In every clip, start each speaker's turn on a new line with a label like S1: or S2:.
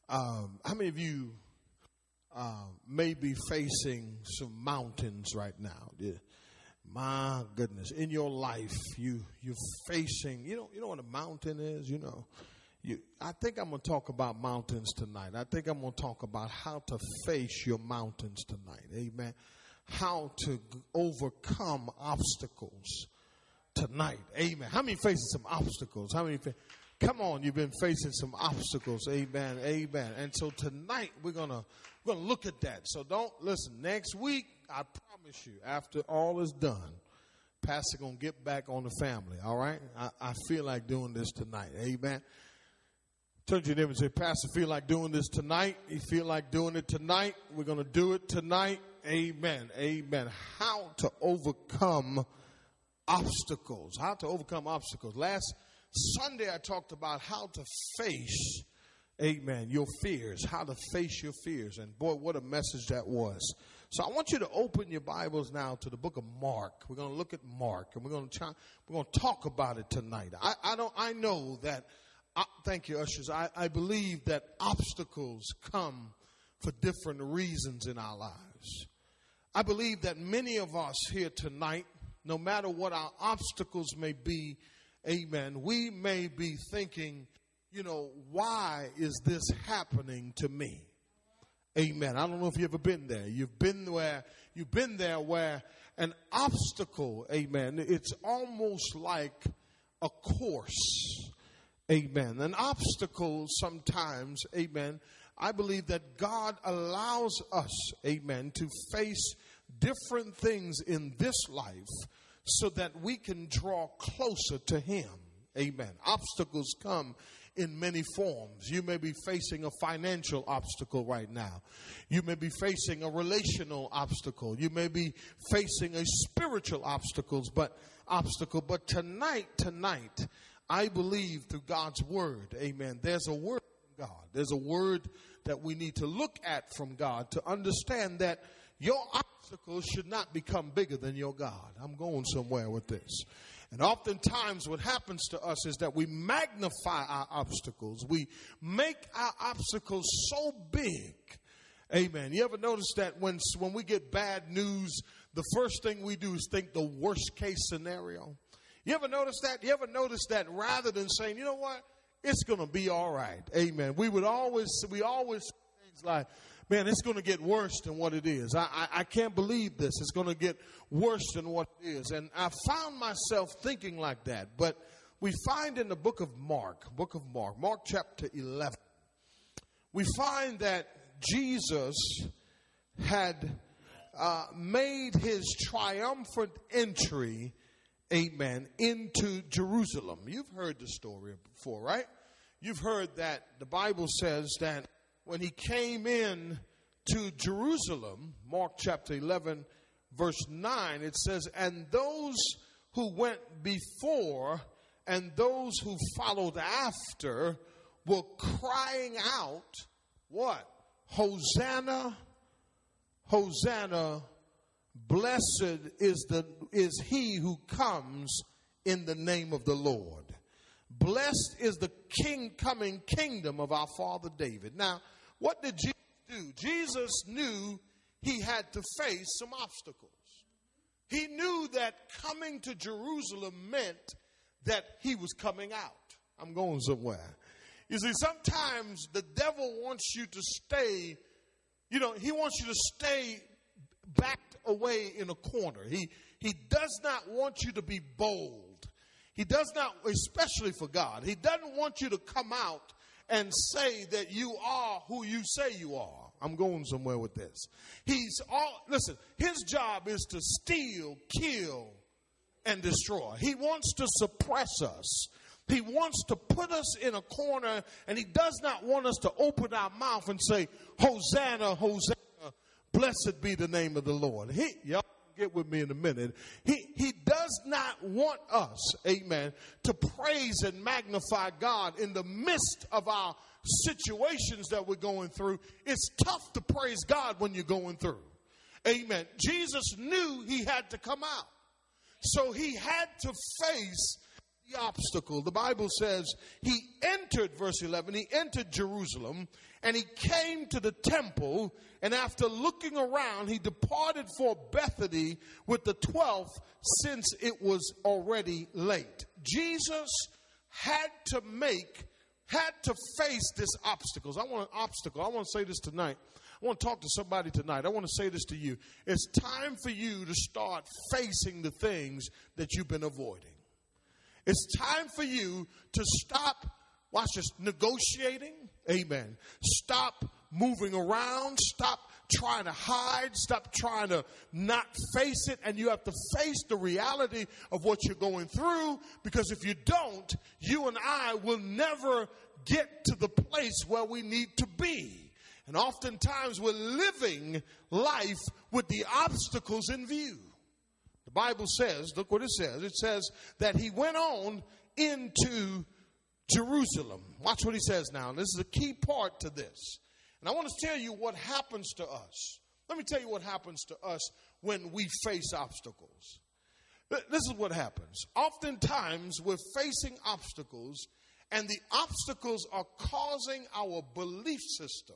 S1: How many of you may be facing some mountains right now? Yeah. My goodness, in your life, you're facing. You know what a mountain is. I think I'm going to talk about mountains tonight. I think I'm going to talk about how to face your mountains tonight. Amen. How to overcome obstacles tonight. Amen. How many facing some obstacles? Come on, you've been facing some obstacles. Amen. Amen. And so tonight we're gonna look at that. So don't listen. Next week, I promise you, after all is done, Pastor gonna get back on the family. All right. I feel like doing this tonight. Amen. Turn to your neighbor and say, Pastor, feel like doing this tonight? You feel like doing it tonight? We're gonna do it tonight. Amen. Amen. How to overcome obstacles. How to overcome obstacles. Last Sunday, I talked about how to face, amen, your fears, how to face your fears. And boy, what a message that was. So I want you to open your Bibles now to the book of Mark. We're going to look at Mark, and we're going to talk about it tonight. I know that, thank you, ushers. I believe that obstacles come for different reasons in our lives. I believe that many of us here tonight, no matter what our obstacles may be, amen, we may be thinking, why is this happening to me? Amen. I don't know if you've ever been there. You've been there where an obstacle, amen, it's almost like a course. Amen. An obstacle sometimes, amen, I believe that God allows us, amen, to face different things in this life so that we can draw closer to Him. Amen. Obstacles come in many forms. You may be facing a financial obstacle right now. You may be facing a relational obstacle. You may be facing a spiritual obstacle. But tonight, I believe through God's word, amen, there's a word from God. There's a word that we need to look at from God to understand that your obstacles should not become bigger than your God. I'm going somewhere with this. And oftentimes what happens to us is that we magnify our obstacles. We make our obstacles so big. Amen. You ever notice that when we get bad news, the first thing we do is think the worst case scenario? You ever notice that? You ever notice that rather than saying, you know what, it's going to be all right. Amen. We always say things like, man, it's going to get worse than what it is. I can't believe this. It's going to get worse than what it is. And I found myself thinking like that. But we find in the book of Mark chapter 11, we find that Jesus had made his triumphant entry, amen, into Jerusalem. You've heard the story before, right? You've heard that the Bible says that when he came in to Jerusalem, Mark chapter 11, verse 9, it says, and those who went before and those who followed after were crying out, what? Hosanna, Hosanna, blessed is he who comes in the name of the Lord. Blessed is the coming kingdom of our father David. Now, what did Jesus do? Jesus knew he had to face some obstacles. He knew that coming to Jerusalem meant that he was coming out. I'm going somewhere. You see, sometimes the devil wants you to stay, he wants you to stay backed away in a corner. He does not want you to be bold. He does not, especially for God, he doesn't want you to come out and say that you are who you say you are. I'm going somewhere with this. Listen, his job is to steal, kill, and destroy. He wants to suppress us. He wants to put us in a corner, and he does not want us to open our mouth and say, Hosanna, Hosanna, blessed be the name of the Lord. Y'all get with me in a minute. He does not want us, amen, to praise and magnify God in the midst of our situations that we're going through. It's tough to praise God when you're going through. Amen. Jesus knew he had to come out. So he had to face the obstacle. The Bible says he entered, verse 11, he entered Jerusalem and he came to the temple, and after looking around, he departed for Bethany with the 12, since it was already late. Jesus had to face this obstacles. I want an obstacle. I want to say this tonight. I want to talk to somebody tonight. I want to say this to you. It's time for you to start facing the things that you've been avoiding. It's time for you to stop, watch this, negotiating. Amen. Stop moving around. Stop trying to hide. Stop trying to not face it. And you have to face the reality of what you're going through. Because if you don't, you and I will never get to the place where we need to be. And oftentimes we're living life with the obstacles in view. The Bible says, look what it says. It says that he went on into Jerusalem. Watch what he says now. This is a key part to this. And I want to tell you what happens to us. Let me tell you what happens to us when we face obstacles. This is what happens. Oftentimes we're facing obstacles, and the obstacles are causing our belief system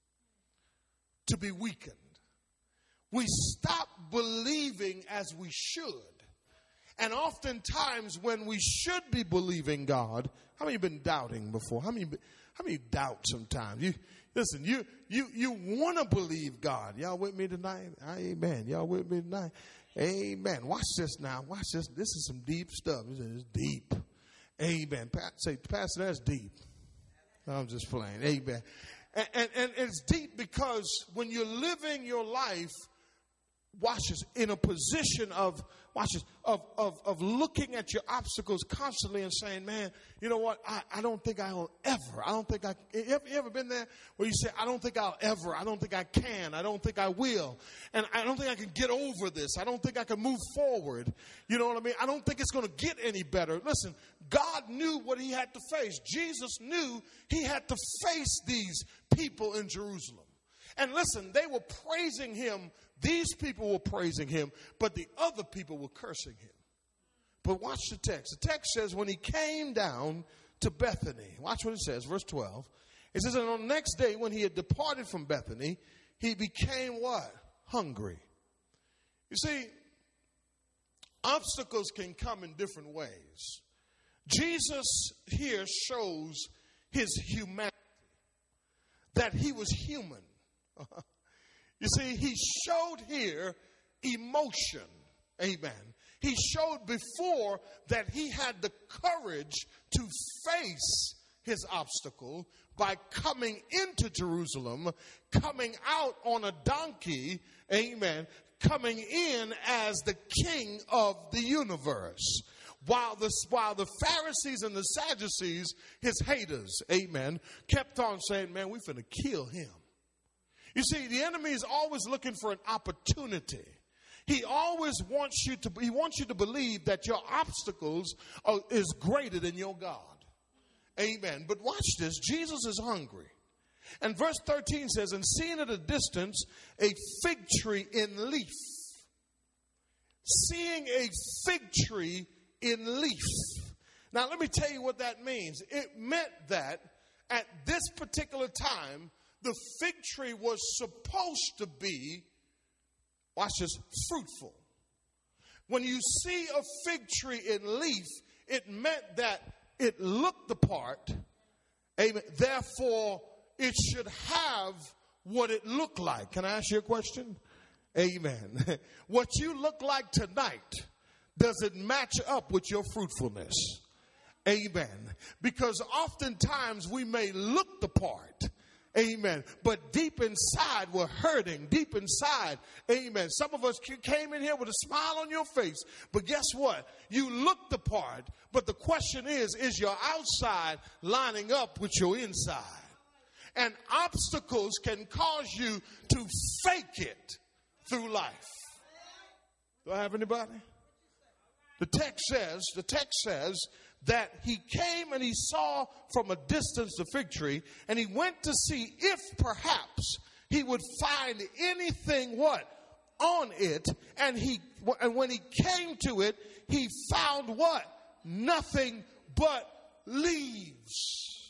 S1: to be weakened. We stop believing as we should. And oftentimes when we should be believing God, how many have been doubting before? How many doubt sometimes? You want to believe God. Y'all with me tonight? Amen. Y'all with me tonight? Amen. Watch this now. Watch this. This is some deep stuff. This is deep. Amen. Say, Pastor, that's deep. I'm just playing. Amen. And it's deep because when you're living your life, watch this, in a position of, watch this, of looking at your obstacles constantly and saying, man, you know what, I don't think I'll ever, you ever been there where you say, I don't think I'll ever, I don't think I can, I don't think I will, and I don't think I can get over this, I don't think I can move forward, you know what I mean, I don't think it's going to get any better. Listen, God knew what he had to face. Jesus knew he had to face these people in Jerusalem. And listen, they were praising him. These people were praising him, but the other people were cursing him. But watch the text. The text says when he came down to Bethany, watch what it says, verse 12. It says, and on the next day when he had departed from Bethany, he became what? Hungry. You see, obstacles can come in different ways. Jesus here shows his humanity, that he was human. You see, he showed here emotion. Amen. He showed before that he had the courage to face his obstacle by coming into Jerusalem, coming out on a donkey, amen, coming in as the king of the universe. While the Pharisees and the Sadducees, his haters, amen, kept on saying, man, we finna kill him. You see, the enemy is always looking for an opportunity. He always wants you to believe that your obstacles is greater than your God. Amen. But watch this. Jesus is hungry. And verse 13 says, and seeing at a distance a fig tree in leaf. Seeing a fig tree in leaf. Now, let me tell you what that means. It meant that at this particular time, the fig tree was supposed to be, watch this, fruitful. When you see a fig tree in leaf, it meant that it looked the part. Amen. Therefore, it should have what it looked like. Can I ask you a question? Amen. What you look like tonight, does it match up with your fruitfulness? Amen. Because oftentimes we may look the part. Amen. But deep inside, we're hurting. Deep inside, amen. Some of us came in here with a smile on your face. But guess what? You look the part. But the question is your outside lining up with your inside? And obstacles can cause you to fake it through life. Do I have anybody? The text says that he came and he saw from a distance the fig tree, and he went to see if perhaps he would find anything what? On it. And when he came to it, he found what? nothing but leaves.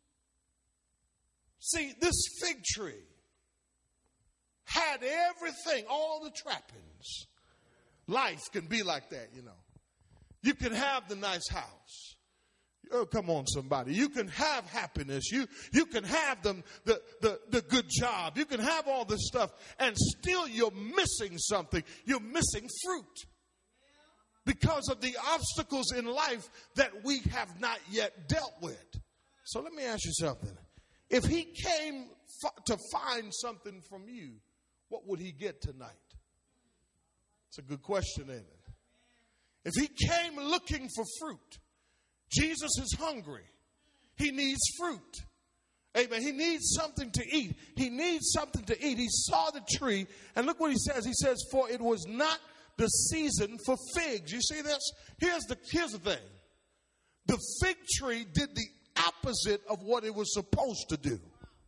S1: See, this fig tree had everything, all the trappings. Life can be like that, you know. You can have the nice house. Oh, come on, somebody. You can have happiness. You can have the good job. You can have all this stuff, and still you're missing something. You're missing fruit because of the obstacles in life that we have not yet dealt with. So let me ask you something. If he came to find something from you, what would he get tonight? It's a good question, ain't it? If he came looking for fruit, Jesus is hungry. He needs fruit. Amen. He needs something to eat. He needs something to eat. He saw the tree, and look what he says. He says, for it was not the season for figs. You see this? Here's the thing. The fig tree did the opposite of what it was supposed to do.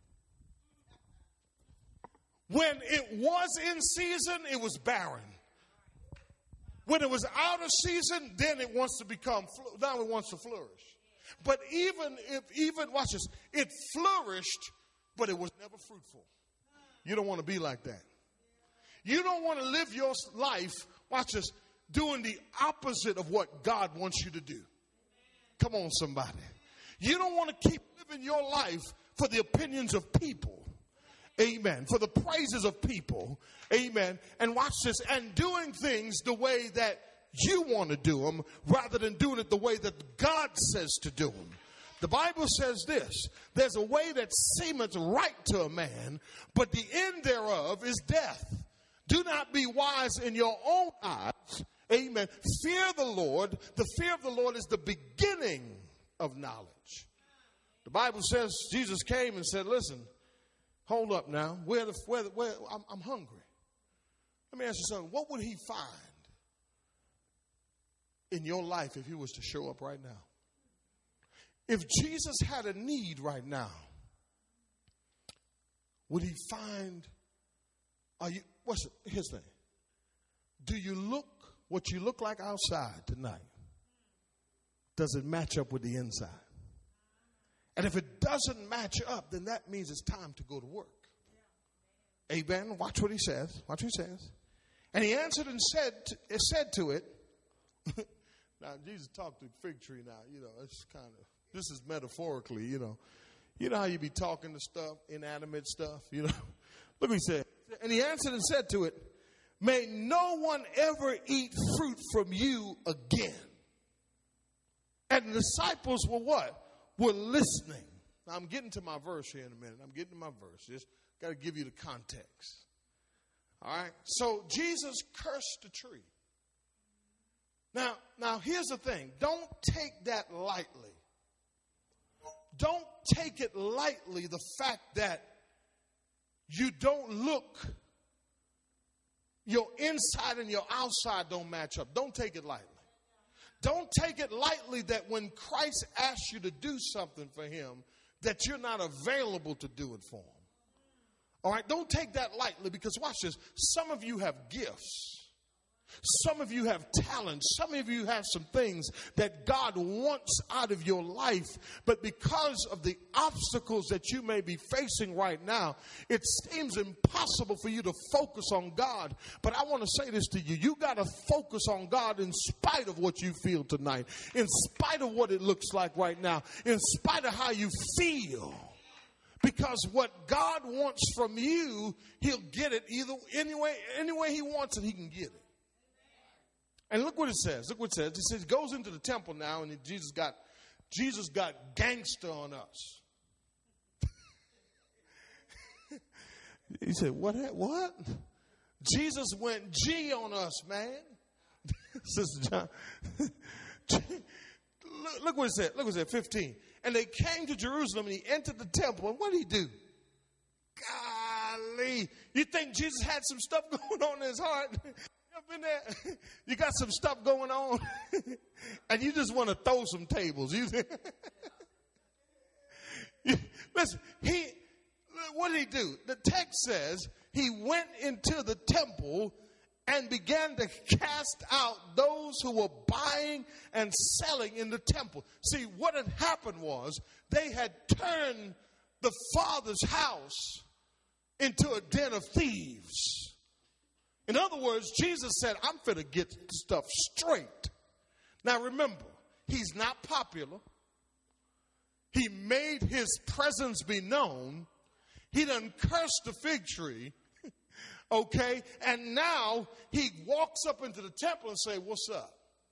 S1: When it was in season, it was barren. When it was out of season, then it wants to now it wants to flourish. But watch this, it flourished, but it was never fruitful. You don't want to be like that. You don't want to live your life, watch this, doing the opposite of what God wants you to do. Come on, somebody. You don't want to keep living your life for the opinions of people. Amen. For the praises of people. Amen. And watch this. And doing things the way that you want to do them rather than doing it the way that God says to do them. The Bible says this. There's a way that seemeth right to a man, but the end thereof is death. Do not be wise in your own eyes. Amen. Fear the Lord. The fear of the Lord is the beginning of knowledge. The Bible says Jesus came and said, listen, hold up now. I'm hungry. Let me ask you something. What would he find in your life if he was to show up right now? If Jesus had a need right now, would he find, here's the thing. Do you look what you look like outside tonight? Does it match up with the inside? And if it doesn't match up, then that means it's time to go to work. Amen. Watch what he says. Watch what he says. And he answered and said to it. Now, Jesus talked to the fig tree now. You know, it's kind of, this is metaphorically, you know. You know how you be talking to stuff, inanimate stuff, you know. Look what he said. And he answered and said to it, may no one ever eat fruit from you again. And the disciples were what? Were listening. Now, I'm getting to my verse here in a minute. I'm getting to my verse. Just got to give you the context. All right. So Jesus cursed the tree. Now here's the thing. Don't take that lightly. Don't take it lightly, the fact that you don't look, your inside and your outside don't match up. Don't take it lightly. Don't take it lightly that when Christ asks you to do something for him, that you're not available to do it for him. All right, don't take that lightly, because watch this. Some of you have gifts. Some of you have talents. Some of you have some things that God wants out of your life. But because of the obstacles that you may be facing right now, it seems impossible for you to focus on God. But I want to say this to you. You got to focus on God in spite of what you feel tonight. In spite of what it looks like right now. In spite of how you feel. Because what God wants from you, he'll get it any way he wants it, he can get it. And look what it says. Look what it says. It says he goes into the temple now, and Jesus got gangster on us. He said, what? Jesus went G on us, man. Sister John. Look what it said. Look what it said, 15. And they came to Jerusalem, and he entered the temple. And what did he do? Golly. You think Jesus had some stuff going on in his heart? Up in there, you got some stuff going on, and you just want to throw some tables. Listen, what did he do? The text says he went into the temple and began to cast out those who were buying and selling in the temple. See, what had happened was they had turned the Father's house into a den of thieves. In other words, Jesus said, I'm finna get stuff straight. Now remember, he's not popular. He made his presence be known. He done cursed the fig tree. Okay, and now he walks up into the temple and say, what's up?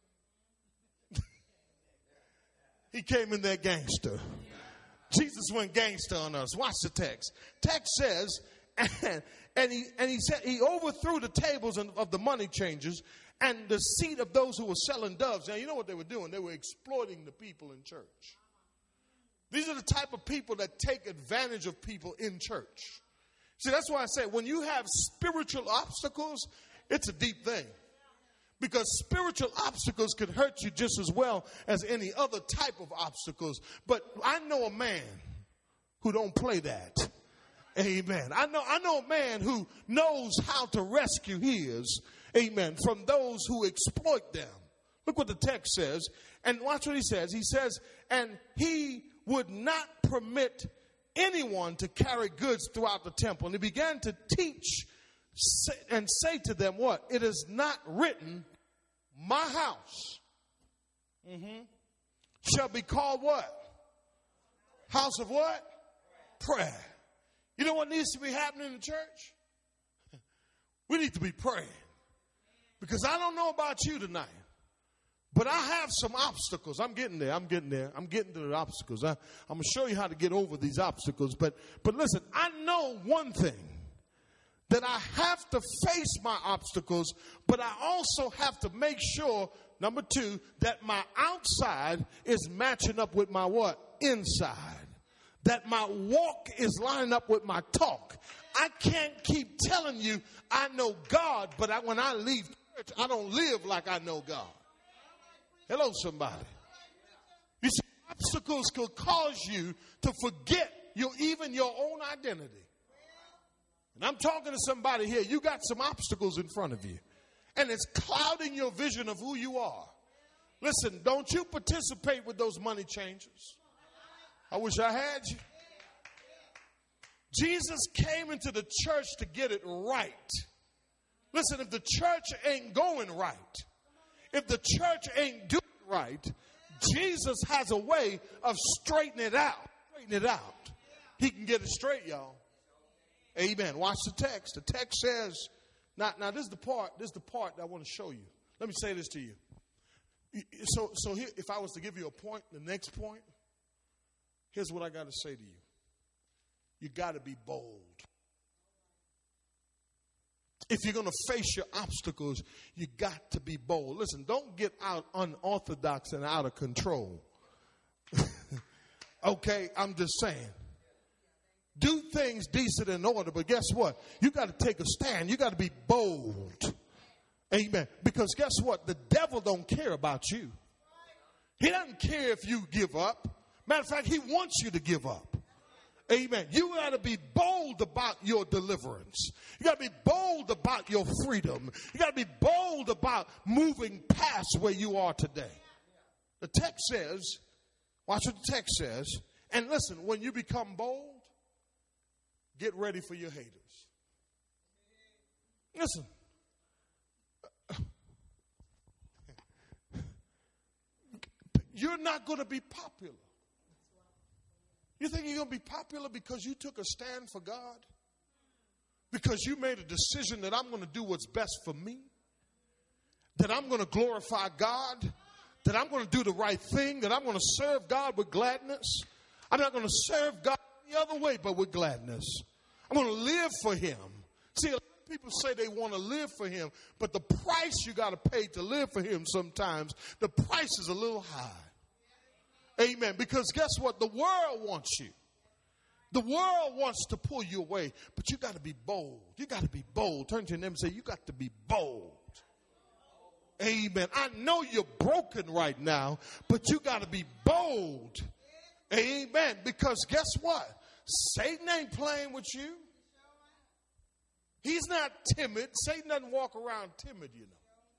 S1: He came in there gangster. Jesus went gangster on us. Watch the text. Text says, and he said he overthrew the tables of the money changers and the seat of those who were selling doves. Now, you know what they were doing? They were exploiting the people in church. These are the type of people that take advantage of people in church. See, that's why I say when you have spiritual obstacles, it's a deep thing. Because spiritual obstacles can hurt you just as well as any other type of obstacles. But I know a man who don't play that. Amen. I know a man who knows how to rescue his, amen, from those who exploit them. Look what the text says. And watch what he says. He says, and he would not permit anyone to carry goods throughout the temple. And he began to teach and say to them what? It is not written, my house shall be called what? House of what? Prayer. You know what needs to be happening in the church? We need to be praying. Because I don't know about you tonight, but I have some obstacles. I'm getting there. I'm getting to the obstacles. I'm going to show you how to get over these obstacles. But listen, I know one thing, that I have to face my obstacles, but I also have to make sure, number two, that my outside is matching up with my what? Inside. That my walk is lining up with my talk. I can't keep telling you I know God, but when I leave church, I don't live like I know God. Hello, somebody. You see, obstacles could cause you to forget even your own identity. And I'm talking to somebody here. You got some obstacles in front of you, and it's clouding your vision of who you are. Listen, don't you participate with those money changers. I wish I had you. Jesus came into the church to get it right. Listen, if the church ain't going right, if the church ain't doing right, Jesus has a way of straightening it out. He can get it straight, y'all. Amen. Watch the text. The text says, now this is the part that I want to show you. Let me say this to you. So here, if I was to give you a point, the next point, here's what I got to say to you. You got to be bold. If you're going to face your obstacles, you got to be bold. Listen, don't get out unorthodox and out of control. Okay, I'm just saying. Do things decent and order, but guess what? You got to take a stand. You got to be bold. Amen. Because guess what? The devil don't care about you. He doesn't care if you give up. Matter of fact, he wants you to give up. Amen. You got to be bold about your deliverance. You got to be bold about your freedom. You got to be bold about moving past where you are today. The text says, watch what the text says. And listen, when you become bold, get ready for your haters. Listen. You're not going to be popular. You think you're going to be popular because you took a stand for God? Because you made a decision that I'm going to do what's best for me? That I'm going to glorify God? That I'm going to do the right thing? That I'm going to serve God with gladness? I'm not going to serve God any other way but with gladness. I'm going to live for him. See, a lot of people say they want to live for him, but the price you got to pay to live for him sometimes, the price is a little high. Amen. Because guess what? The world wants you. The world wants to pull you away, but you got to be bold. You got to be bold. Turn to them and say, you got to be bold. Amen. I know you're broken right now, but you got to be bold. Amen. Because guess what? Satan ain't playing with you. He's not timid. Satan doesn't walk around timid, you know.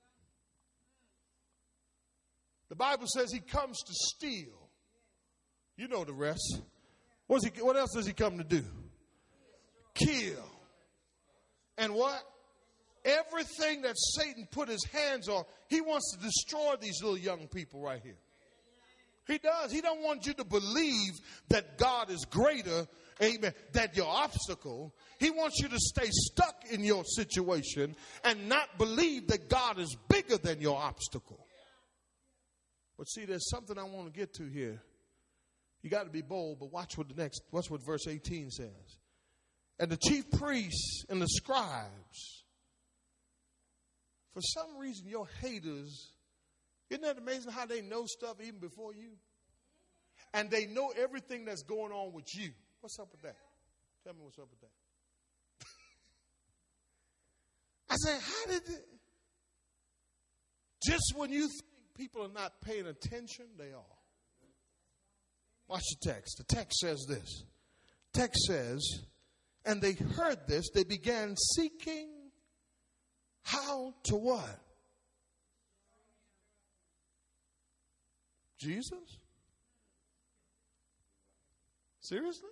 S1: The Bible says he comes to steal. You know the rest. What else does he come to do? Kill. And what? Everything that Satan put his hands on, he wants to destroy these little young people right here. He does. He don't want you to believe that God is greater, amen, than your obstacle. He wants you to stay stuck in your situation and not believe that God is bigger than your obstacle. But see, there's something I want to get to here. You got to be bold, but watch what verse 18 says. And the chief priests and the scribes, for some reason, your haters, isn't that amazing how they know stuff even before you? And they know everything that's going on with you. What's up with that? Tell me what's up with that. I said, how did it? Just when you think people are not paying attention, they are. Watch the text. The text says this. The text says, and they heard this, they began seeking how to what? Jesus? Seriously?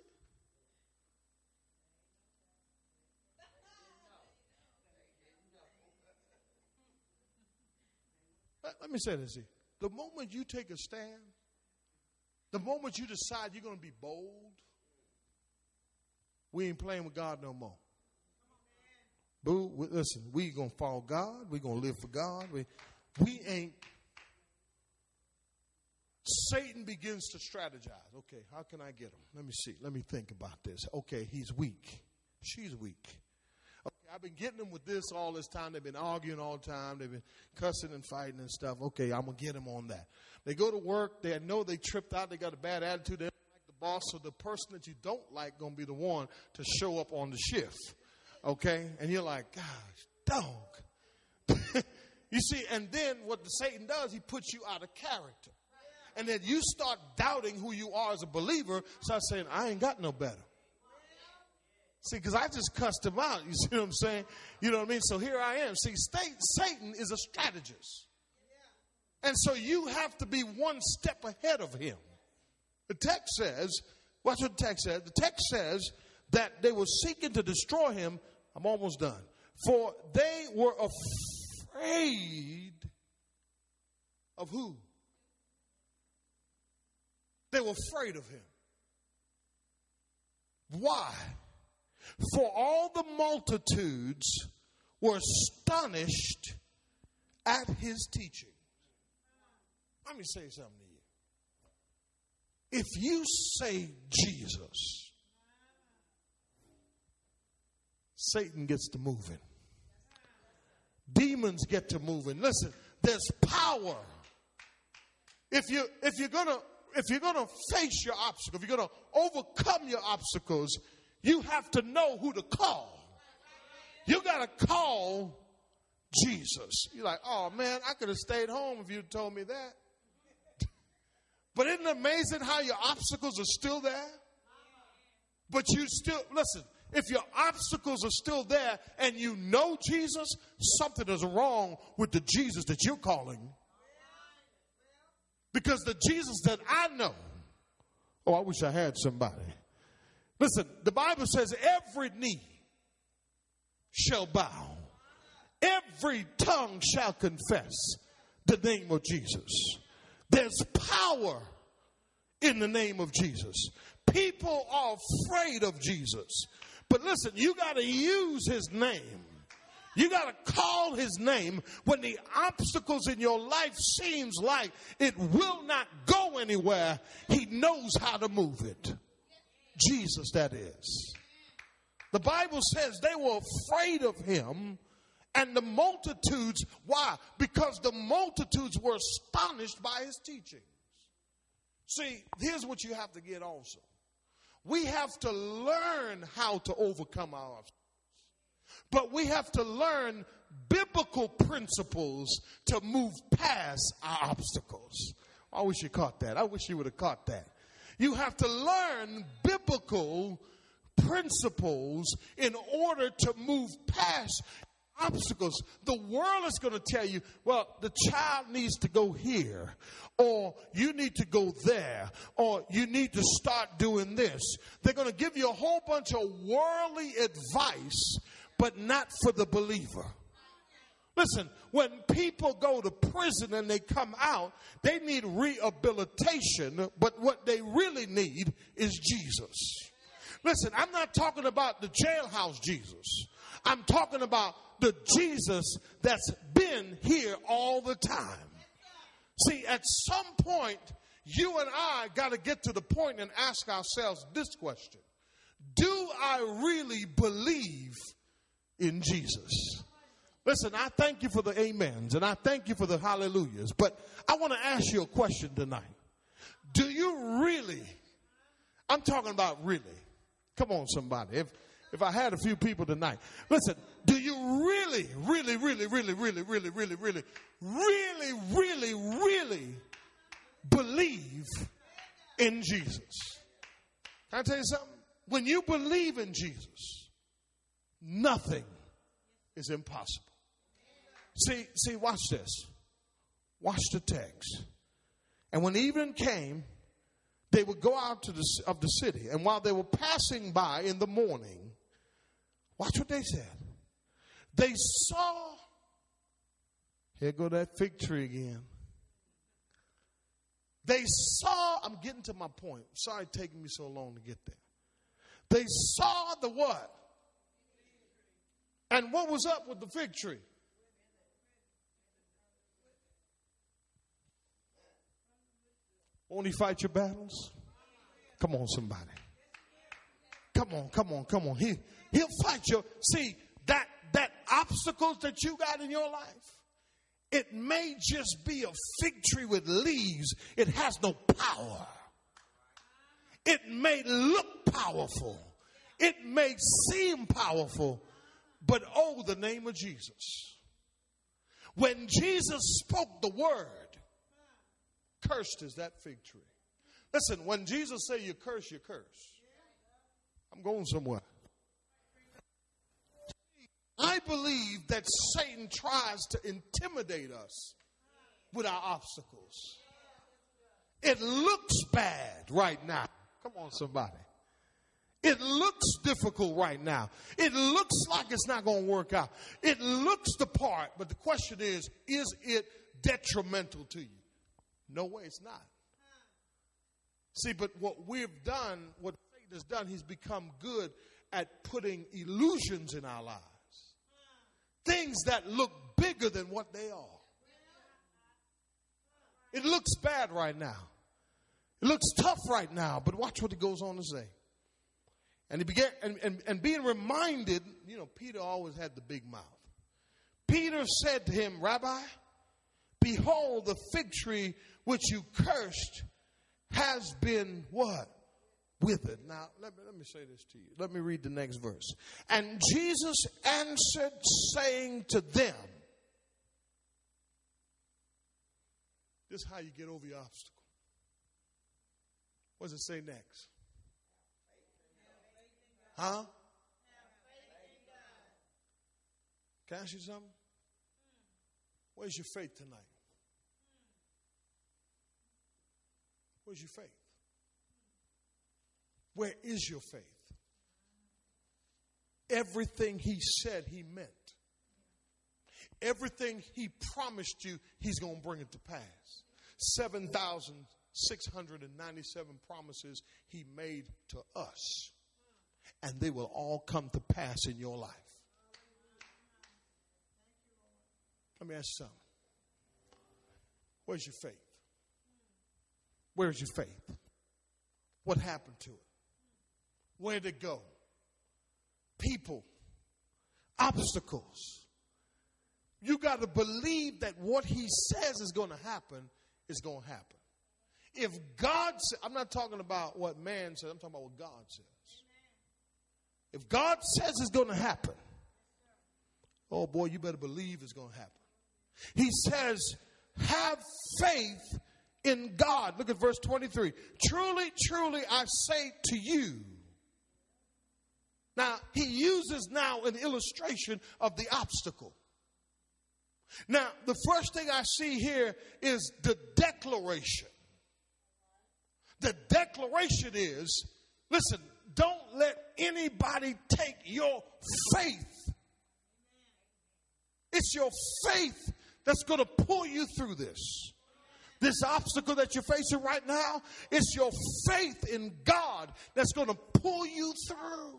S1: Let me say this here. The moment you take a stand, the moment you decide you're going to be bold, we ain't playing with God no more. Boo, listen, we going to follow God. We going to live for God. We ain't. Satan begins to strategize. Okay, how can I get him? Let me see. Let me think about this. Okay, he's weak. She's weak. Okay, I've been getting them with this all this time. They've been arguing all the time. They've been cussing and fighting and stuff. Okay, I'm going to get them on that. They go to work. They know they tripped out. They got a bad attitude. They don't like the boss. So the person that you don't like going to be the one to show up on the shift. Okay? And you're like, gosh, dog. You see, and then what Satan does, he puts you out of character. And then you start doubting who you are as a believer. Start saying, I ain't got no better. See, because I just cussed him out. You see what I'm saying? You know what I mean? So here I am. See, Satan is a strategist. And so you have to be one step ahead of him. The text says, watch what the text says. The text says that they were seeking to destroy him. I'm almost done. For they were afraid of who? They were afraid of him. Why? For all the multitudes were astonished at his teaching. Let me say something to you. If you say Jesus, Satan gets to moving. Demons get to moving. Listen, there's power. If you're gonna face your obstacle, if you're gonna overcome your obstacles, you have to know who to call. You gotta call Jesus. You're like, oh man, I could have stayed home if you'd told me that. But isn't it amazing how your obstacles are still there? But you still, listen, if your obstacles are still there and you know Jesus, something is wrong with the Jesus that you're calling. Because the Jesus that I know, oh, I wish I had somebody. Listen, the Bible says every knee shall bow. Every tongue shall confess the name of Jesus. There's power in the name of Jesus. People are afraid of Jesus. But listen, you got to use his name. You got to call his name when the obstacles in your life seems like it will not go anywhere. He knows how to move it. Jesus, that is. The Bible says they were afraid of him and the multitudes. Why? Because the multitudes were astonished by his teachings. See, here's what you have to get also. We have to learn how to overcome our obstacles. But we have to learn biblical principles to move past our obstacles. I wish you caught that. I wish you would have caught that. You have to learn biblical principles in order to move past obstacles. The world is going to tell you, well, the child needs to go here, or you need to go there, or you need to start doing this. They're going to give you a whole bunch of worldly advice, but not for the believer. Listen, when people go to prison and they come out, they need rehabilitation, but what they really need is Jesus. Listen, I'm not talking about the jailhouse Jesus. I'm talking about the Jesus that's been here all the time. See, at some point, you and I got to get to the point and ask ourselves this question. Do I really believe in Jesus? Listen, I thank you for the amens and I thank you for the hallelujahs, but I want to ask you a question tonight. Do you really, I'm talking about really, come on somebody, if I had a few people tonight, listen, do you really believe in Jesus? Can I tell you something? When you believe in Jesus, nothing is impossible. See, watch this. Watch the text. And when evening came, they would go out of the city. And while they were passing by in the morning, watch what they said. They saw, here go that fig tree again. They saw, I'm getting to my point. Sorry it's taking me so long to get there. They saw the what? And what was up with the fig tree? Won't he fight your battles? Come on, somebody. Come on. He'll fight your, see, that obstacles that you got in your life, it may just be a fig tree with leaves. It has no power. It may look powerful. It may seem powerful, but oh, the name of Jesus. When Jesus spoke the word, cursed is that fig tree. Listen, when Jesus say you curse, you curse. I'm going somewhere. I believe that Satan tries to intimidate us with our obstacles. It looks bad right now. Come on, somebody. It looks difficult right now. It looks like it's not going to work out. It looks the part, but the question is it detrimental to you? No way, it's not. See, but what we've done, what Satan has done, he's become good at putting illusions in our lives. Things that look bigger than what they are. It looks bad right now. It looks tough right now, but watch what he goes on to say. And he began, and being reminded, you know, Peter always had the big mouth. Peter said to him, Rabbi, behold, the fig tree which you cursed has been what? Withered. Now, let me say this to you. Let me read the next verse. And Jesus answered, saying to them, this is how you get over your obstacle. What does it say next? Huh? Can I ask you something? Where's your faith tonight? Where's your faith? Where is your faith? Everything he said he meant. Everything he promised you, he's going to bring it to pass. 7,697 promises he made to us. And they will all come to pass in your life. Let me ask you something. Where's your faith? Where's your faith? What happened to it? Where'd it go? People, obstacles. You got to believe that what he says is going to happen is going to happen. If God says, I'm not talking about what man says, I'm talking about what God says. If God says it's going to happen, oh boy, you better believe it's going to happen. He says, have faith in God. Look at verse 23. Truly, truly, I say to you, Now, he uses now an illustration of the obstacle. Now, the first thing I see here is the declaration. The declaration is, listen, don't let anybody take your faith. It's your faith that's going to pull you through this. This obstacle that you're facing right now, it's your faith in God that's going to pull you through.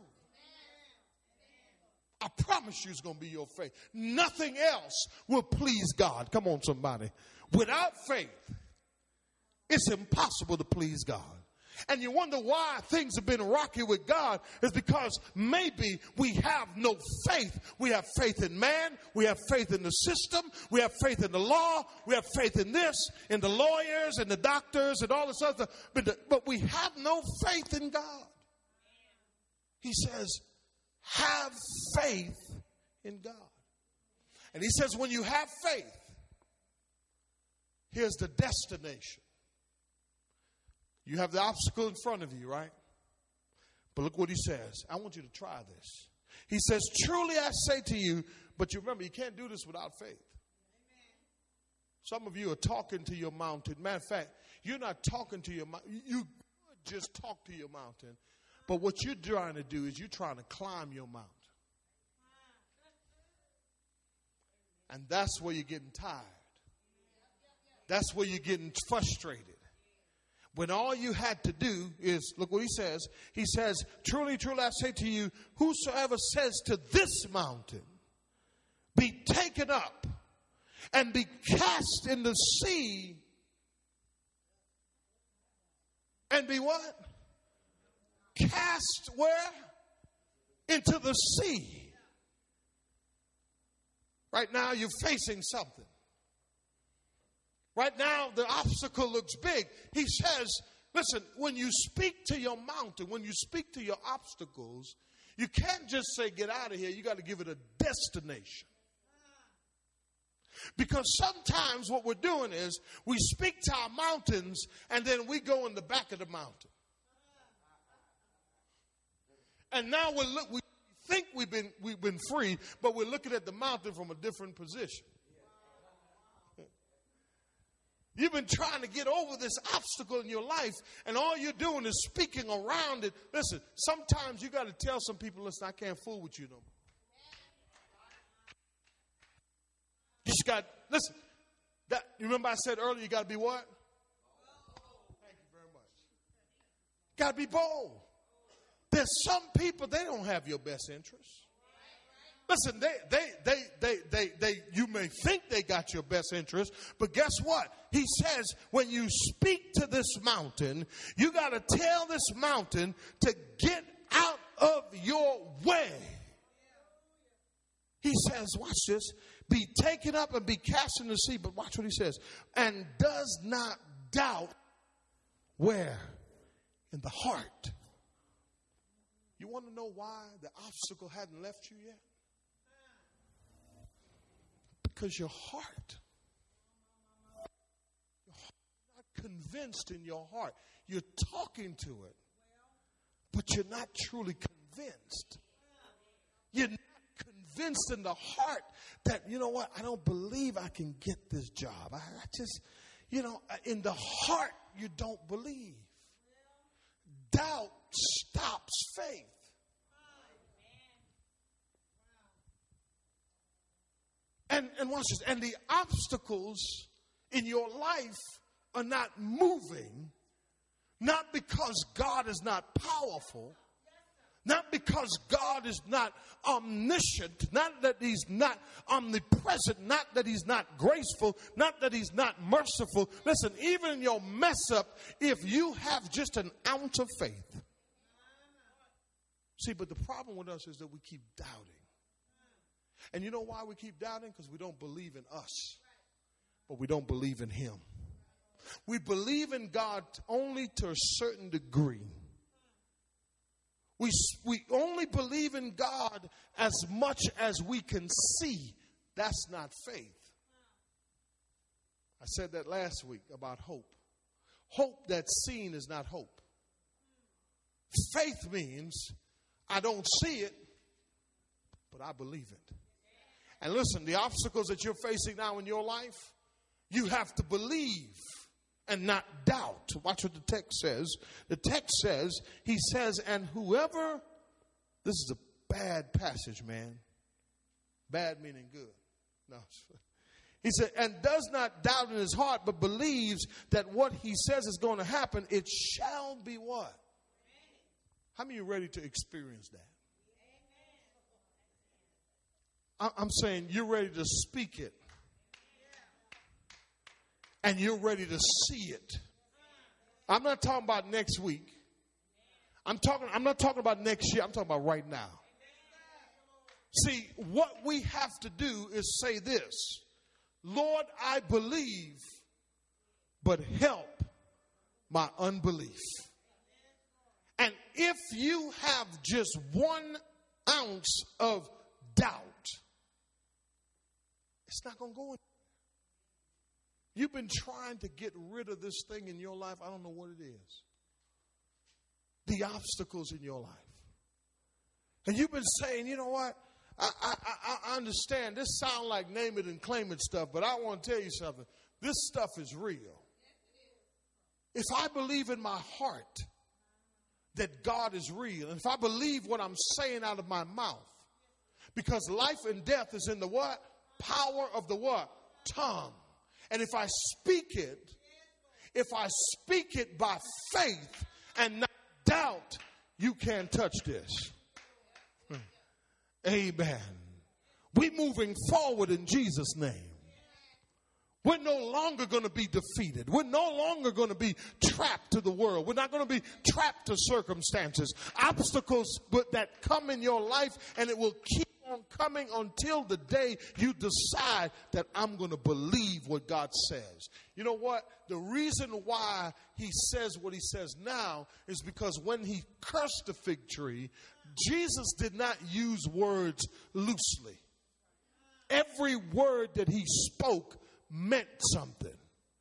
S1: I promise you it's going to be your faith. Nothing else will please God. Come on, somebody. Without faith, it's impossible to please God. And you wonder why things have been rocky with God is because maybe we have no faith. We have faith in man. We have faith in the system. We have faith in the law. We have faith in this, in the lawyers and the doctors and all this other stuff. But we have no faith in God. He says, have faith in God. And he says, when you have faith, here's the destination. You have the obstacle in front of you, right? But look what he says. I want you to try this. He says, truly I say to you, but you remember, you can't do this without faith. Amen. Some of you are talking to your mountain. Matter of fact, you're not talking to your mountain. You could just talk to your mountain. But what you're trying to do is you're trying to climb your mountain. And that's where you're getting tired. That's where you're getting frustrated. When all you had to do is, look what he says. He says, truly, truly, I say to you, whosoever says to this mountain, be taken up and be cast in the sea, and be what? Cast where? Into the sea. Right now you're facing something. Right now, the obstacle looks big. He says, listen, when you speak to your mountain, when you speak to your obstacles, you can't just say, get out of here. You got to give it a destination. Because sometimes what we're doing is we speak to our mountains and then we go in the back of the mountain. And now we think we've been free, but we're looking at the mountain from a different position. You've been trying to get over this obstacle in your life, and all you're doing is speaking around it. Listen, sometimes you got to tell some people, listen, I can't fool with you no more. You just got, listen, you remember I said earlier, you got to be what? Thank you very much. Got to be bold. There's some people, they don't have your best interests. Listen, you may think they got your best interest, but guess what? He says, when you speak to this mountain, you got to tell this mountain to get out of your way. He says, watch this, be taken up and be cast in the sea. But watch what he says, and does not doubt where? In the heart. You want to know why the obstacle hadn't left you yet? Because your heart, you're not convinced in your heart. You're talking to it, but you're not truly convinced. You're not convinced in the heart that, you know what, I don't believe I can get this job. I just, in the heart, you don't believe. Doubt stops faith. And watch this. And the obstacles in your life are not moving, not because God is not powerful, not because God is not omniscient, not that he's not omnipresent, not that he's not graceful, not that he's not merciful. Listen, even in your mess up, if you have just an ounce of faith. See, but the problem with us is that we keep doubting. And you know why we keep doubting? Because we don't believe in us, but we don't believe in him. We believe in God only to a certain degree. We only believe in God as much as we can see. That's not faith. I said that last week about hope. Hope that's seen is not hope. Faith means I don't see it, but I believe it. And listen, the obstacles that you're facing now in your life, you have to believe and not doubt. Watch what the text says. The text says, he says, and whoever, this is a bad passage, man. Bad meaning good. No. He said, and does not doubt in his heart, but believes that what he says is going to happen, it shall be what? How many are ready to experience that? I'm saying you're ready to speak it. And you're ready to see it. I'm not talking about next week. I'm not talking about next year. I'm talking about right now. See, what we have to do is say this. Lord, I believe, but help my unbelief. And if you have just 1 ounce of doubt, it's not going to go in. You've been trying to get rid of this thing in your life. I don't know what it is. The obstacles in your life. And you've been saying, you know what? I understand. This sounds like name it and claim it stuff, but I want to tell you something. This stuff is real. If I believe in my heart that God is real, and if I believe what I'm saying out of my mouth, because life and death is in the what? Power of the what? Tongue. And if I speak it by faith and not doubt, you can't touch this. Amen. We're moving forward in Jesus' name. We're no longer going to be defeated. We're no longer going to be trapped to the world. We're not going to be trapped to circumstances. Obstacles that come in your life, and it will keep on coming until the day you decide that I'm going to believe what God says. You know what? The reason why he says what he says now is because when he cursed the fig tree, Jesus did not use words loosely. Every word that he spoke meant something.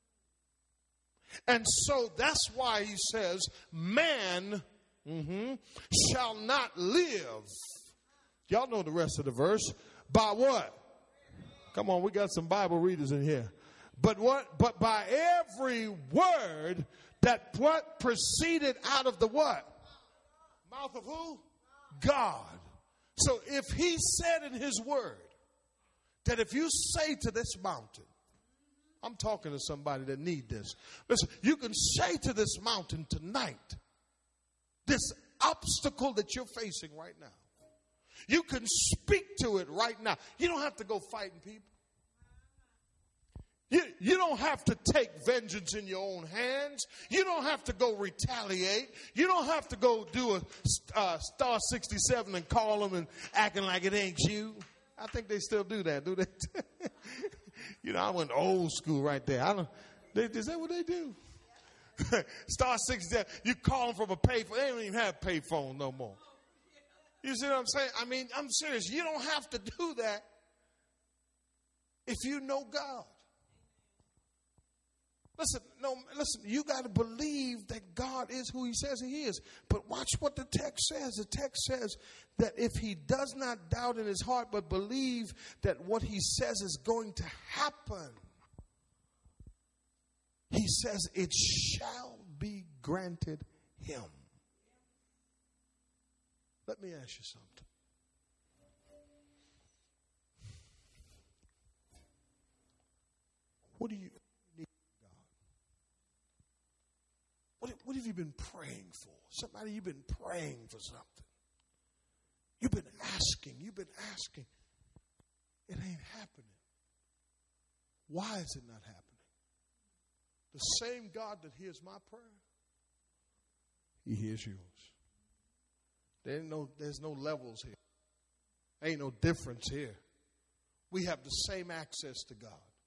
S1: And so that's why he says, man shall not live. Y'all know the rest of the verse. By what? Come on, we got some Bible readers in here. But what? But by every word that what proceeded out of the what? Mouth of who? God. So if he said in his word that if you say to this mountain, I'm talking to somebody that need this. Listen, you can say to this mountain tonight, this obstacle that you're facing right now, you can speak to it right now. You don't have to go fighting people. You don't have to take vengeance in your own hands. You don't have to go retaliate. You don't have to go do a star 67 and call them and acting like it ain't you. I think they still do that, do they? You know, I went old school right there. Is that what they do? Star 67, you call them from a payphone. They don't even have payphone no more. You see what I'm saying? I mean, I'm serious. You don't have to do that if you know God. Listen, you got to believe that God is who he says he is. But watch what the text says. The text says that if he does not doubt in his heart, but believe that what he says is going to happen, he says it shall be granted him. Let me ask you something. What do you need from God? What have you been praying for? Somebody, you've been praying for something. You've been asking. It ain't happening. Why is it not happening? The same God that hears my prayer, he hears yours. There's no levels here. Ain't no difference here. We have the same access to God.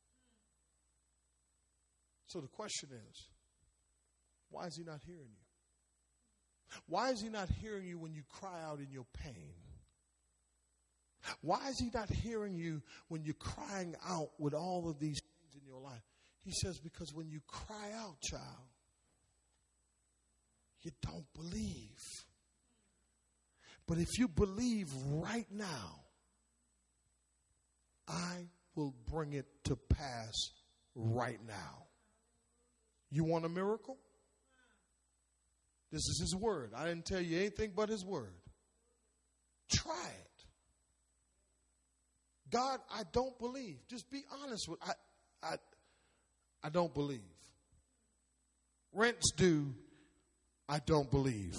S1: So the question is, why is he not hearing you? Why is he not hearing you when you cry out in your pain? Why is he not hearing you when you're crying out with all of these things in your life? He says, because when you cry out, child, you don't believe. But if you believe right now, I will bring it to pass right now. You want a miracle? This is his word. I didn't tell you anything but his word. Try it. God, I don't believe. Just be honest with I don't believe. Rent's due. I don't believe.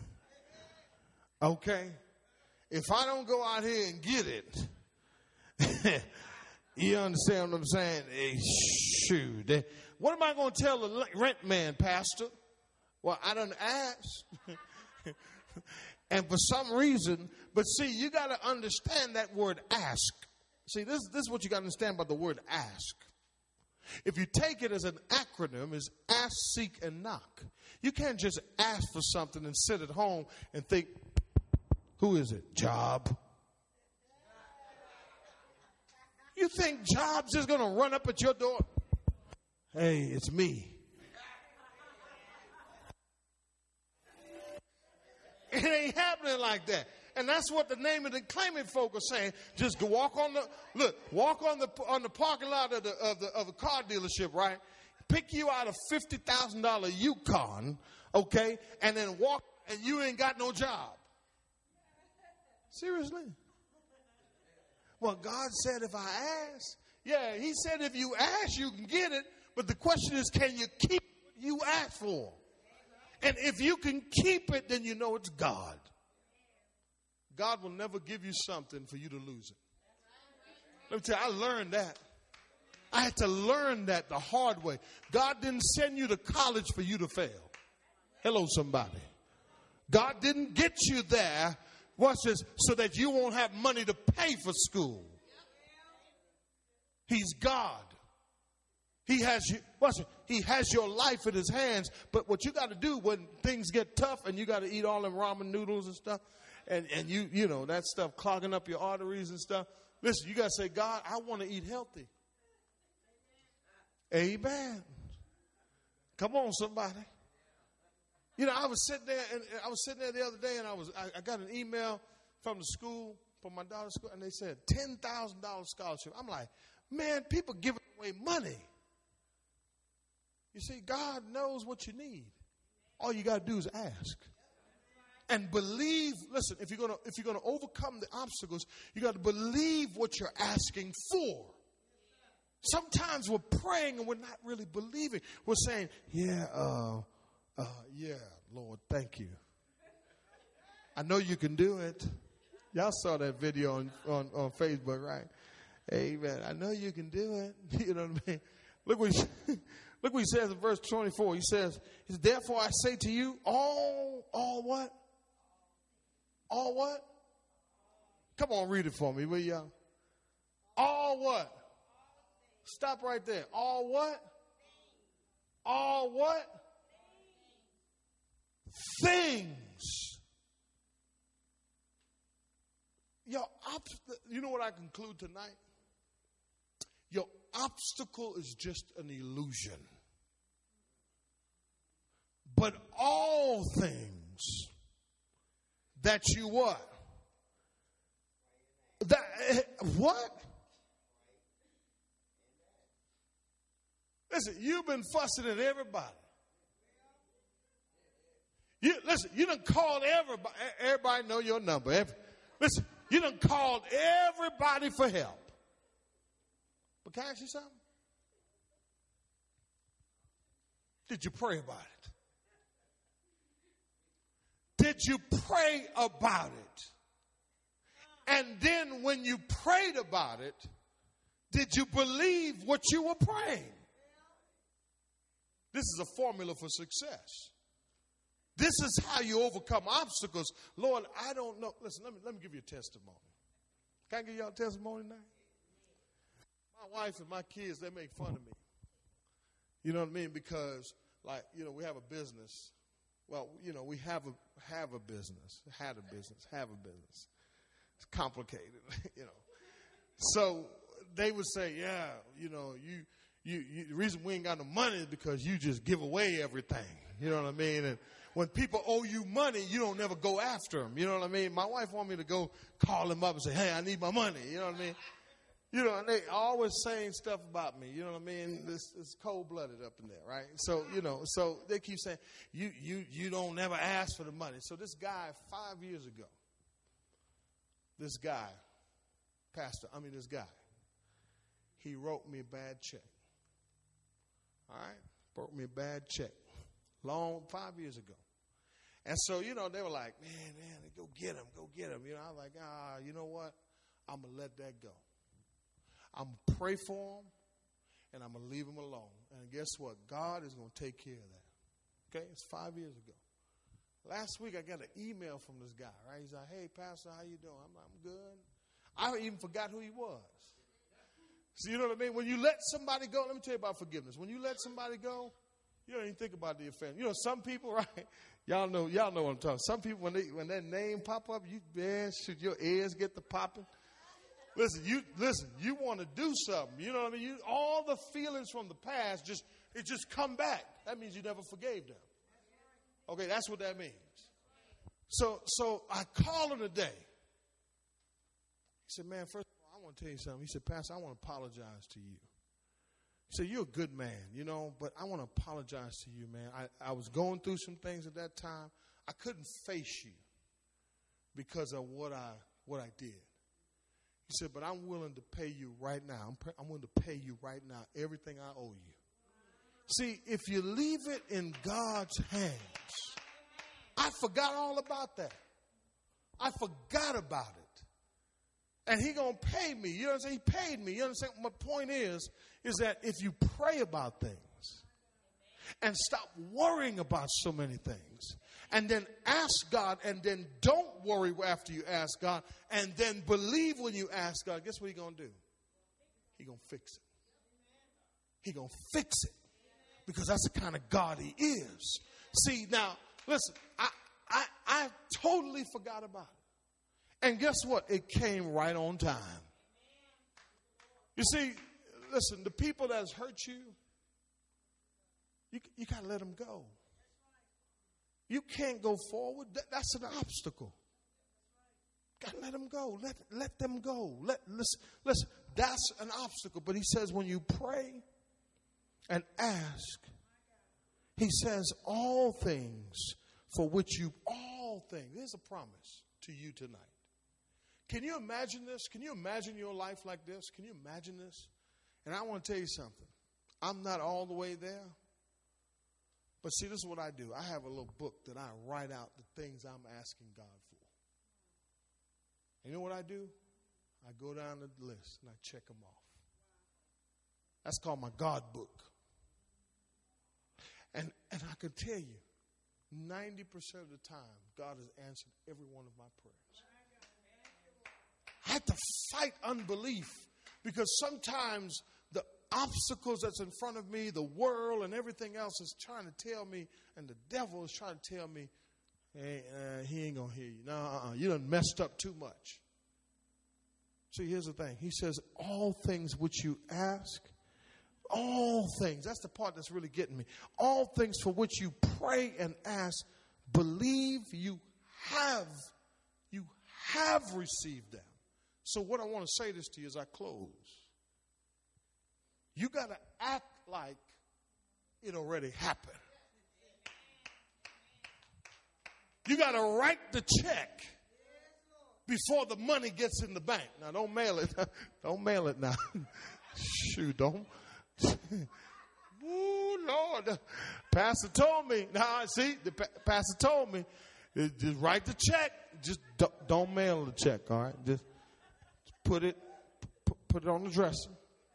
S1: Okay? If I don't go out here and get it, you understand what I'm saying? Hey, shoot. What am I going to tell the rent man, Pastor? Well, I done asked. And for some reason, but see, you got to understand that word ask. See, this is what you got to understand about the word ask. If you take it as an acronym, it's ask, seek, and knock. You can't just ask for something and sit at home and think, who is it? Job. You think Job's just going to run up at your door? Hey, it's me. It ain't happening like that. And that's what the name of the claimant folk are saying. Just go walk on the parking lot of the car dealership, right? Pick you out a $50,000 Yukon, okay, and then walk, and you ain't got no job. Seriously? Well, God said if I ask, yeah, he said if you ask, you can get it. But the question is, can you keep what you ask for? And if you can keep it, then you know it's God. God will never give you something for you to lose it. Let me tell you, I learned that. I had to learn that the hard way. God didn't send you to college for you to fail. Hello, somebody. God didn't get you there, watch this, so that you won't have money to pay for school. He's God. He has you. Watch it. He has your life in his hands. But what you got to do when things get tough and you got to eat all them ramen noodles and stuff, and you know that stuff clogging up your arteries and stuff. Listen, you got to say, God, I want to eat healthy. Amen. Come on, somebody. You know, I was sitting there the other day, and I got an email from the school, from my daughter's school, and they said $10,000 scholarship. I'm like, man, people giving away money. You see, God knows what you need. All you got to do is ask. And believe, listen, if you're gonna overcome the obstacles, you got to believe what you're asking for. Sometimes we're praying and we're not really believing. We're saying, yeah, Lord, thank you. I know you can do it. Y'all saw that video on Facebook, right? Amen. I know you can do it. You know what I mean? Look what he says in verse 24. He says, therefore I say to you, all what? All what? Come on, read it for me, will y'all? All what? Stop right there. All what? All what? Things. You know what I conclude tonight? Your obstacle is just an illusion. But all things that you what? What? Listen, you've been fussing at everybody. You done called everybody. Everybody know your number. Listen, you done called everybody for help. But can I ask you something? Did you pray about it? Did you pray about it? And then when you prayed about it, did you believe what you were praying? This is a formula for success. This is how you overcome obstacles. Lord, I don't know. Listen, let me give you a testimony. Can I give y'all a testimony now? My wife and my kids, they make fun of me. You know what I mean? Because, like, you know, we have a business. Well, you know, we have a business. Have a business. It's complicated, you know. So they would say, yeah, you know, you the reason we ain't got no money is because you just give away everything. You know what I mean? And when people owe you money, you don't never go after them. You know what I mean? My wife wanted me to go call them up and say, hey, I need my money. You know what I mean? You know, and they always saying stuff about me. You know what I mean? It's cold-blooded up in there, right? So, you know, so they keep saying, you don't never ask for the money. So this guy, 5 years ago, this guy, he wrote me a bad check. All right? Wrote me a bad check. 5 years ago. And so, you know, they were like, man, go get him. You know, I was like, you know what? I'm going to let that go. I'm going to pray for him, and I'm going to leave him alone. And guess what? God is going to take care of that. Okay? It's 5 years ago. Last week, I got an email from this guy, right? He's like, hey, Pastor, how you doing? I'm good. I even forgot who he was. So, you know what I mean? When you let somebody go, let me tell you about forgiveness. When you let somebody go, you don't even think about the offense. You know, some people, right? Y'all know what I'm talking. Some people, when that name pop up, should your ears get to popping? Listen, you want to do something. You know what I mean? All the feelings from the past just come back. That means you never forgave them. Okay, that's what that means. So I called him today. He said, man, first of all, I want to tell you something. He said, Pastor, I want to apologize to you. He said, you're a good man, you know, but I want to apologize to you, man. I was going through some things at that time. I couldn't face you because of what I did. He said, but I'm willing to pay you right now. I'm willing to pay you right now everything I owe you. See, if you leave it in God's hands, I forgot all about that. I forgot about it. And he going to pay me. You know what I'm saying? He paid me. You understand? My point is that if you pray about things and stop worrying about so many things, and then ask God, and then don't worry after you ask God, and then believe when you ask God, guess what he's going to do? He's going to fix it. He's going to fix it. Because that's the kind of God he is. See, now, listen, I totally forgot about it. And guess what? It came right on time. You see, listen, the people that has hurt you, you got to let them go. You can't go forward. That's an obstacle. Got to let them go. Let them go. Listen, that's an obstacle. But he says when you pray and ask, he says all things for which all things. Here's a promise to you tonight. Can you imagine this? Can you imagine your life like this? Can you imagine this? And I want to tell you something. I'm not all the way there. But see, this is what I do. I have a little book that I write out the things I'm asking God for. And you know what I do? I go down the list and I check them off. That's called my God book. And I can tell you, 90% of the time, God has answered every one of my prayers. I had to fight unbelief because sometimes the obstacles that's in front of me, the world and everything else is trying to tell me, and the devil is trying to tell me, hey, he ain't going to hear you. No, you done messed up too much. See, here's the thing. He says, all things which you ask, all things, that's the part that's really getting me. All things for which you pray and ask, believe you have received them. So what I want to say this to you as I close. You got to act like it already happened. You got to write the check before the money gets in the bank. Now, don't mail it. Don't mail it now. Shoot, don't. Ooh, Lord. Pastor told me. Now, see, the pastor told me, just write the check. Just don't mail the check, all right? Just put it on the dresser.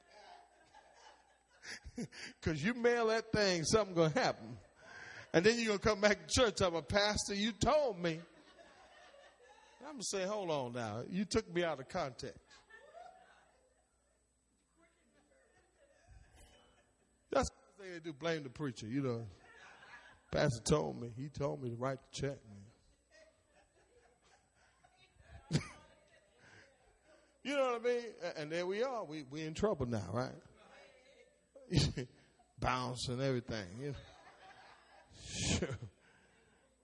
S1: Because you mail that thing, something going to happen. And then you're going to come back to church and tell Pastor, you told me. I'm going to say, hold on now. You took me out of context. That's the thing they do, blame the preacher. You know, Pastor told me. He told me to write the check, man. You know what I mean? And there we are. We in trouble now, right? Bounce and everything. You know? Sure.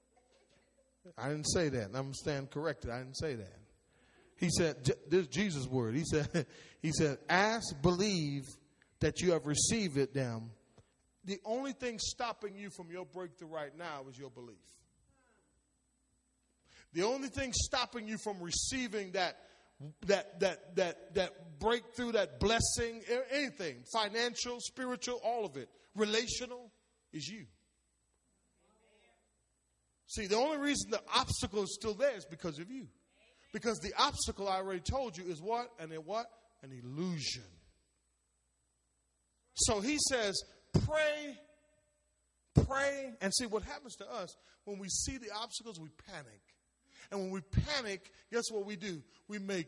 S1: I didn't say that. And I'm staying corrected. I didn't say that. He said, this is Jesus' word. He said, ask, believe that you have received it, them. The only thing stopping you from your breakthrough right now is your belief. The only thing stopping you from receiving that breakthrough, that blessing, anything, financial, spiritual, all of it, relational, is you. See, the only reason the obstacle is still there is because of you. Because the obstacle, I already told you, is what? An illusion. So he says, pray. And see, what happens to us, when we see the obstacles, we panic. And when we panic, guess what we do? We make,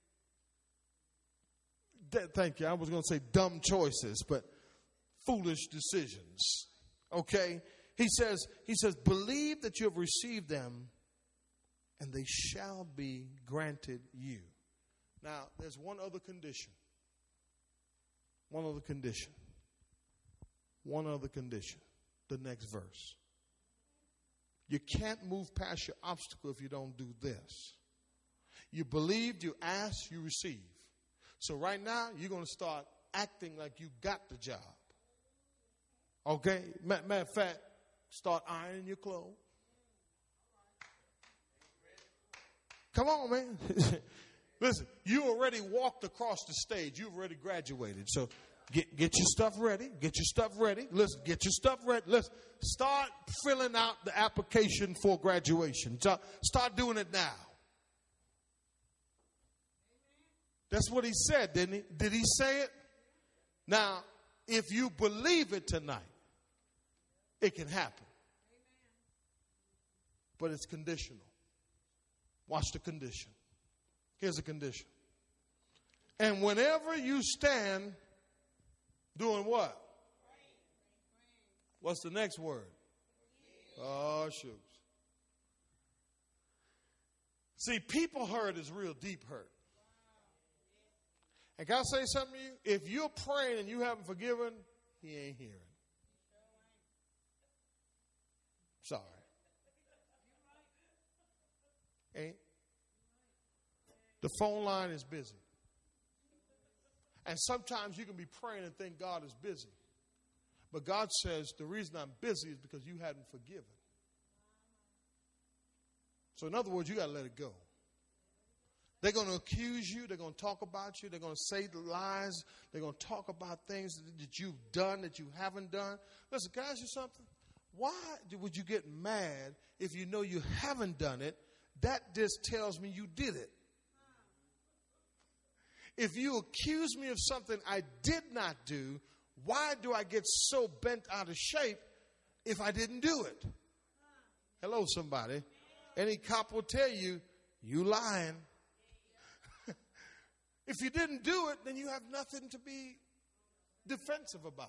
S1: thank you, I was going to say dumb choices, but foolish decisions. Okay? He says, believe that you have received them, and they shall be granted you. Now, there's one other condition. One other condition. The next verse. You can't move past your obstacle if you don't do this. You believed, you asked, you receive. So right now, you're going to start acting like you got the job. Okay? Matter of fact, start ironing your clothes. Come on, man. Listen, you already walked across the stage. You've already graduated. So get your stuff ready. Listen, get your stuff ready. Listen, start filling out the application for graduation. Start doing it now. That's what he said, didn't he? Did he say it? Now, if you believe it tonight, it can happen. But it's conditional. Watch the condition. Here's the condition. And whenever you stand doing what? What's the next word? Oh, shoot. See, people hurt is real deep hurt. And can I say something to you? If you're praying and you haven't forgiven, he ain't hearing. Sorry. Ain't. The phone line is busy. And sometimes you can be praying and think God is busy. But God says the reason I'm busy is because you hadn't forgiven. So in other words, you got to let it go. They're going to accuse you. They're going to talk about you. They're going to say the lies. They're going to talk about things that you've done that you haven't done. Listen, can I ask you something? Why would you get mad if you know you haven't done it? That just tells me you did it. If you accuse me of something I did not do, why do I get so bent out of shape if I didn't do it? Hello, somebody. Any cop will tell you, you lying. If you didn't do it, then you have nothing to be defensive about.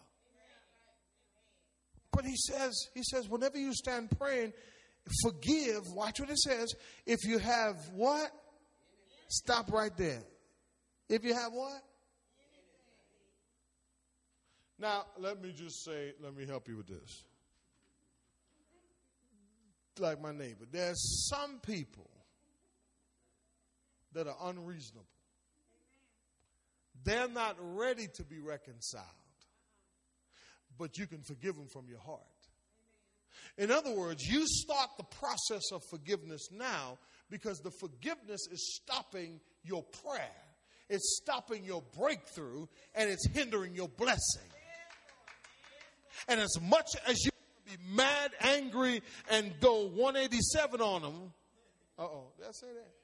S1: But he says, whenever you stand praying, forgive. Watch what it says. If you have what? Stop right there. If you have what? Now, let me help you with this. Like my neighbor, there's some people that are unreasonable. They're not ready to be reconciled, but you can forgive them from your heart. In other words, you start the process of forgiveness now because the forgiveness is stopping your prayer. It's stopping your breakthrough, and it's hindering your blessing. And as much as you be mad, angry, and go 187 on them, did I say that?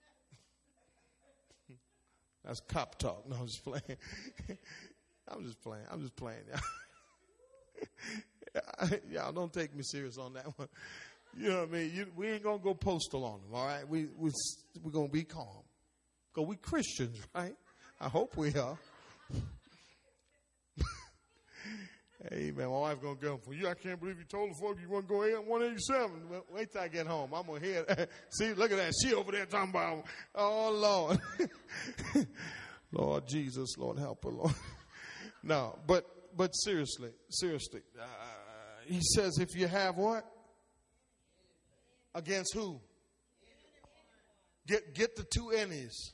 S1: That's cop talk. No, I'm just playing. I'm just playing. Y'all don't take me serious on that one. You know what I mean? We ain't going to go postal on them, all right? We're going to be calm. Because we Christians, right? I hope we are. Hey, man, my wife's going to go for you. I can't believe you told the folks you want to go 187. Wait till I get home. I'm going to hear. See, look at that. She over there talking about, oh, Lord. Lord Jesus, Lord help her, Lord. No, but seriously. He says if you have what? Against who? Get the two N's.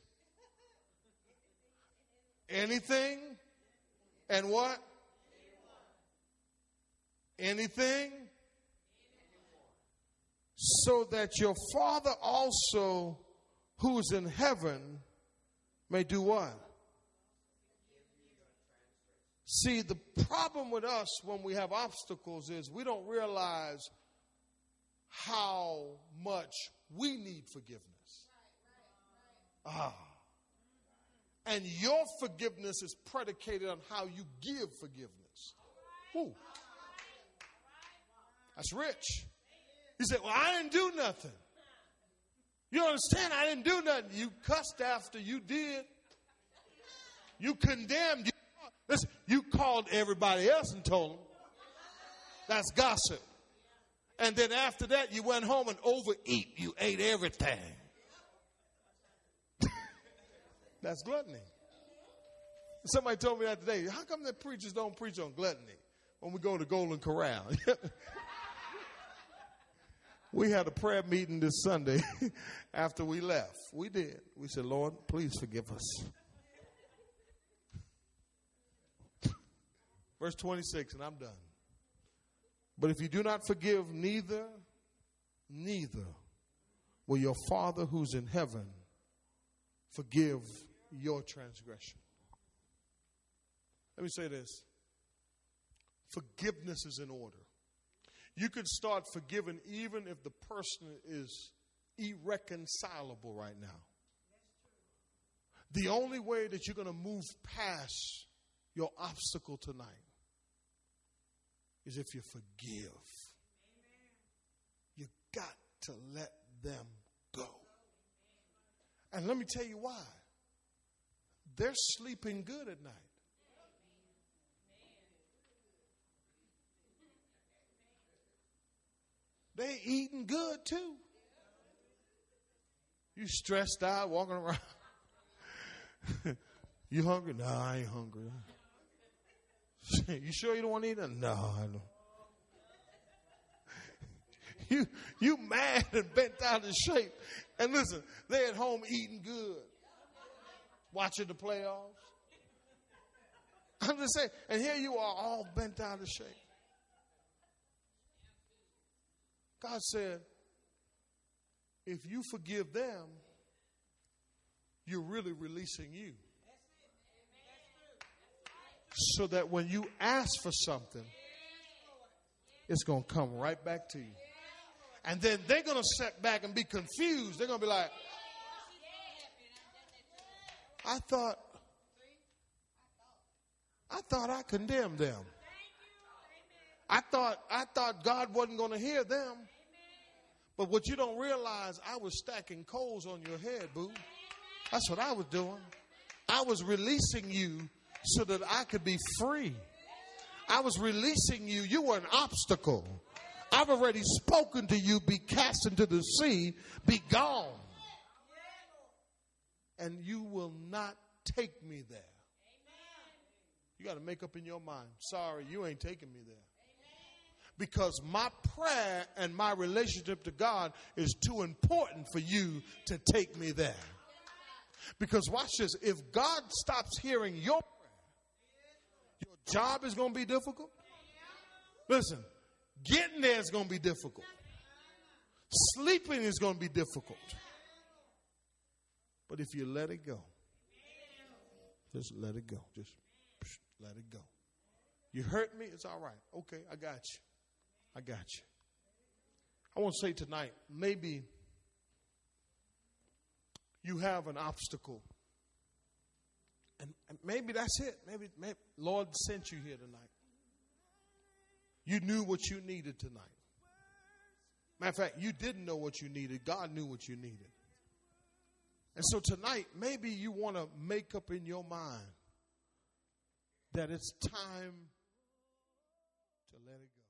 S1: Anything and what? Anything. So that your Father also, who's in heaven, may do what? See, the problem with us when we have obstacles is we don't realize how much we need forgiveness. And your forgiveness is predicated on how you give forgiveness. Woo. That's rich. You say, well, I didn't do nothing. You understand? I didn't do nothing. You cussed after you did. You condemned. Listen, you called everybody else and told them. That's gossip. And then after that, you went home and overeat. You ate everything. That's gluttony. Somebody told me that today. How come the preachers don't preach on gluttony when we go to Golden Corral? We had a prayer meeting this Sunday after we left. We did. We said, Lord, please forgive us. Verse 26, and I'm done. But if you do not forgive, neither will your Father who's in heaven forgive your transgression. Let me say this. Forgiveness is in order. You can start forgiving even if the person is irreconcilable right now. The only way that you're going to move past your obstacle tonight is if you forgive. You got to let them go. And let me tell you why. They're sleeping good at night. They eating good too. You stressed out, walking around. You hungry? No, I ain't hungry. You sure you don't want to eat it? No, I don't. You mad and bent out of shape. And listen, they at home eating good. Watching the playoffs. I'm just saying, and here you are all bent out of shape. God said, if you forgive them, you're really releasing you. So that when you ask for something, it's going to come right back to you. And then they're going to sit back and be confused. They're going to be like, I thought I condemned them. I thought God wasn't going to hear them. But what you don't realize, I was stacking coals on your head, boo. That's what I was doing. I was releasing you so that I could be free. I was releasing you. You were an obstacle. I've already spoken to you. Be cast into the sea. Be gone. And you will not take me there. You got to make up in your mind. Sorry, you ain't taking me there. Because my prayer and my relationship to God is too important for you to take me there. Because watch this. If God stops hearing your prayer, your job is going to be difficult. Listen, getting there is going to be difficult. Sleeping is going to be difficult. But if you let it go, just let it go. Just let it go. You hurt me? It's all right. Okay, I got you. I got you. I want to say tonight, maybe you have an obstacle. And maybe that's it. Maybe Lord sent you here tonight. You knew what you needed tonight. Matter of fact, you didn't know what you needed. God knew what you needed. And so tonight, maybe you want to make up in your mind that it's time to let it go.